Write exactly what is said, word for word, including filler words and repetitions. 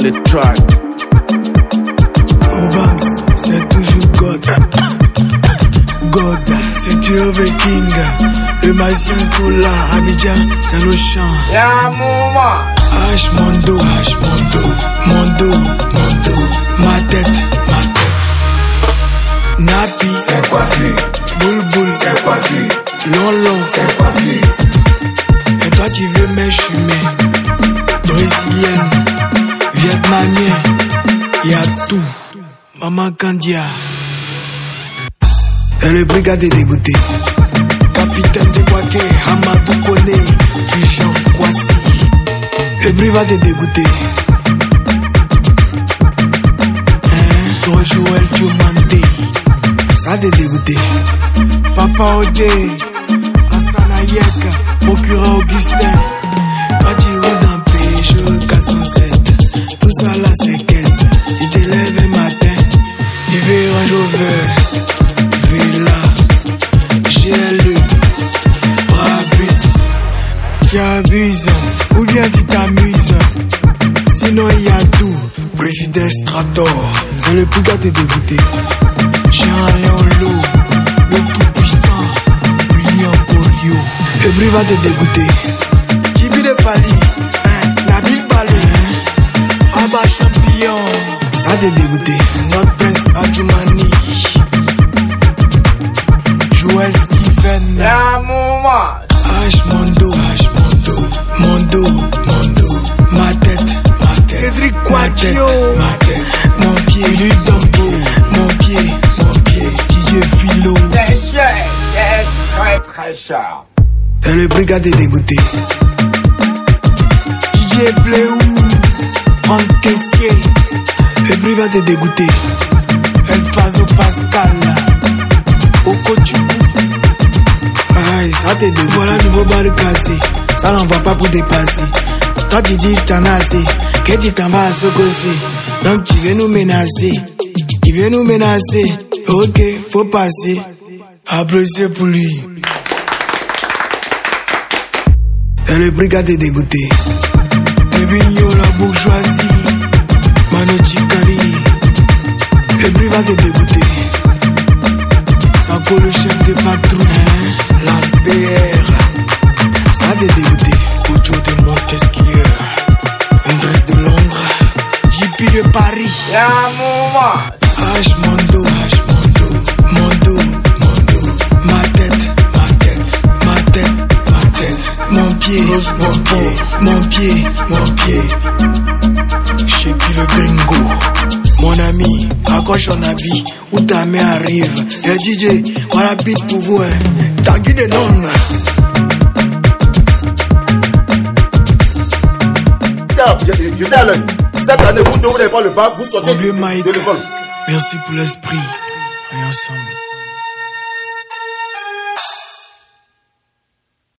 the track. Obams, c'est toujours God. God, c'est Dieu the King. Le Maïsien Sola, Abidjan, c'est nos chants. Y'a mouvement. H Mondo, H Mondo, Mondo, Mondo. Ma tête, ma tête. Napi, c'est coiffu. Boule boule, c'est coiffu. Lolo, c'est coiffu. Et toi tu veux m'échumer. Brésilienne, vietnamien, y'a tout. Maman Kandia. Et le brigade est dégoûté. Capitaine de Boaké, Hamadou Kone, Fulgence Kwasi. Le brigade est dégoûté. Hein, toi Joël Diomandé. Ça t'est dégoûté. Papa Odé, Hassan Ayek, procureur Augustin. Toi tu roules dans Peugeot quatre cent sept. Tout ça là c'est caisse. Tu te lèves le matin, tu veux Range Rover, Villa, G L E, Brabus, tu abuses ou bien tu t'amuses. Sinon il y a tout. Président Strator, c'est le plus gars de dégoûté. Jean-Léon, le tout puissant, William Borio, le brivard de dégoûté. Tibi de Fali, hein, Nabil Balé, hein, Abba Champion, ça de dégoûté. Notre prince Adjoumani, Joël Steven, Y'a mouvement. H Mondo, H Mondo, Mondo, Mondo, ma tête, ma tête, Cédric Quadio, ma tête, mon pied, Ludombo, mon pied, mon pied, D J Philo. C'est cher, c'est très très cher. Et le brigade est dégoûté. D J Pléou, Franck Kessier. Le brigade est dégoûté. El Fazo Pascal, Okochuku. Aïe, ça t'est dégoûté. Voilà nouveau barre cassé. Ça n'en va pas pour dépasser. Toi tu dis t'en as assez. Que tu t'en vas à Sokosé. Donc tu veux nous menacer. Tu veux nous menacer. Ok, faut passer. Applaudissez pour lui. Et le brigade est dégoûté. Ebigno la bourgeoisie, Mano Chikari. Le brigade est dégoûté. Sako le chef de patrouille, la P R. Ça t'est dégoûté. Ojo de Montesquieu, Andrés de Londres, J P de Paris. Y'a mouvement. H Mondo, H Mondo, Mondo, Mondo. Ma tête, ma tête, ma tête, ma tête. Mon pied, mon pied, mon pied, mon pied. Chez qui le gringo. Mon ami, accroche ton habit, où ta mère arrive. Et D J, voilà beat pour vous, hein. Tanguy de non. Je dis à l'œil. Cette année, vous devrez pas le bac, vous sortez de l'école. Merci pour l'esprit. Et ensemble.